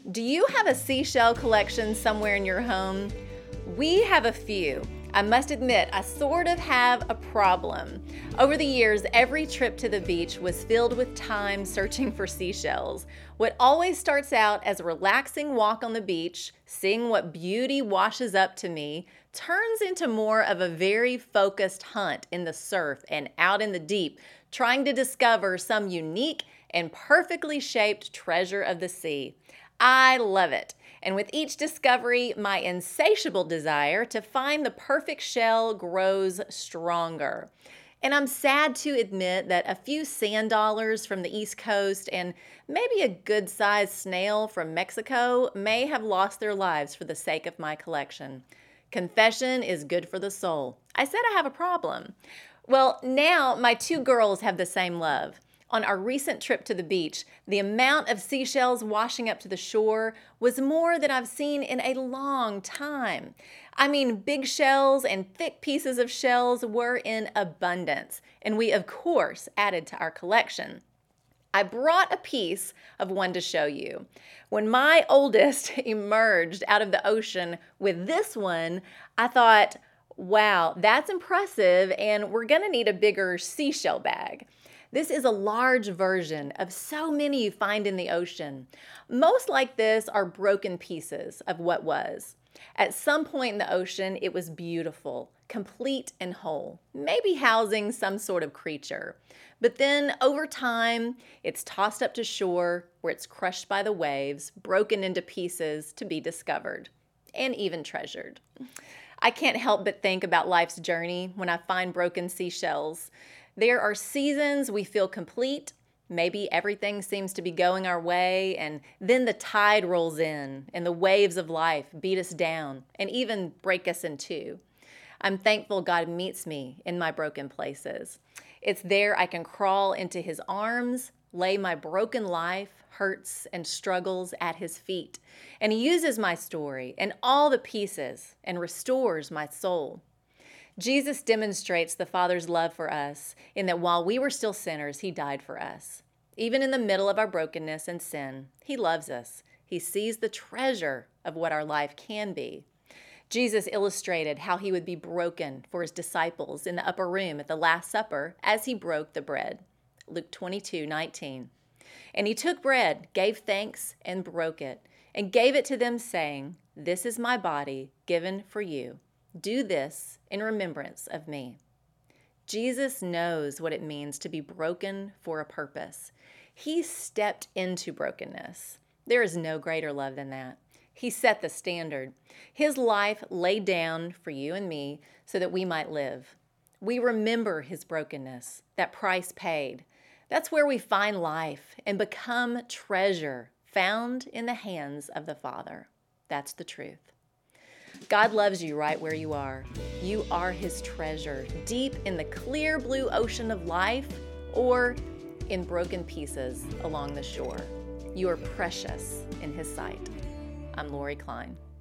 Do you have a seashell collection somewhere in your home? We have a few. I must admit, I sort of have a problem. Over the years, every trip to the beach was filled with time searching for seashells. What always starts out as a relaxing walk on the beach, seeing what beauty washes up to me, turns into more of a very focused hunt in the surf and out in the deep, trying to discover some unique and perfectly shaped treasure of the sea. I love it. And with each discovery, my insatiable desire to find the perfect shell grows stronger. And I'm sad to admit that a few sand dollars from the East Coast and maybe a good-sized snail from Mexico may have lost their lives for the sake of my collection. Confession is good for the soul. I said I have a problem. Well, now my two girls have the same love. On our recent trip to the beach, the amount of seashells washing up to the shore was more than I've seen in a long time. I mean, big shells and thick pieces of shells were in abundance, and we, of course, added to our collection. I brought a piece of one to show you. When my oldest emerged out of the ocean with this one, I thought, wow, that's impressive, and we're gonna need a bigger seashell bag. This is a large version of so many you find in the ocean. Most like this are broken pieces of what was. At some point in the ocean, it was beautiful, complete and whole, maybe housing some sort of creature. But then over time, it's tossed up to shore where it's crushed by the waves, broken into pieces to be discovered and even treasured. I can't help but think about life's journey when I find broken seashells. There are seasons we feel complete, maybe everything seems to be going our way, and then the tide rolls in and the waves of life beat us down and even break us in two. I'm thankful God meets me in my broken places. It's there I can crawl into His arms, lay my broken life, hurts, and struggles at His feet, and He uses my story and all the pieces and restores my soul. Jesus demonstrates the Father's love for us in that while we were still sinners, He died for us. Even in the middle of our brokenness and sin, He loves us. He sees the treasure of what our life can be. Jesus illustrated how He would be broken for His disciples in the upper room at the Last Supper as He broke the bread. Luke 22:19. And He took bread, gave thanks, and broke it, and gave it to them, saying, "This is my body given for you. Do this in remembrance of me." Jesus knows what it means to be broken for a purpose. He stepped into brokenness. There is no greater love than that. He set the standard. His life laid down for you and me so that we might live. We remember His brokenness, that price paid. That's where we find life and become treasure found in the hands of the Father. That's the truth. God loves you right where you are. You are His treasure, deep in the clear blue ocean of life or in broken pieces along the shore. You are precious in His sight. I'm Lori Klein.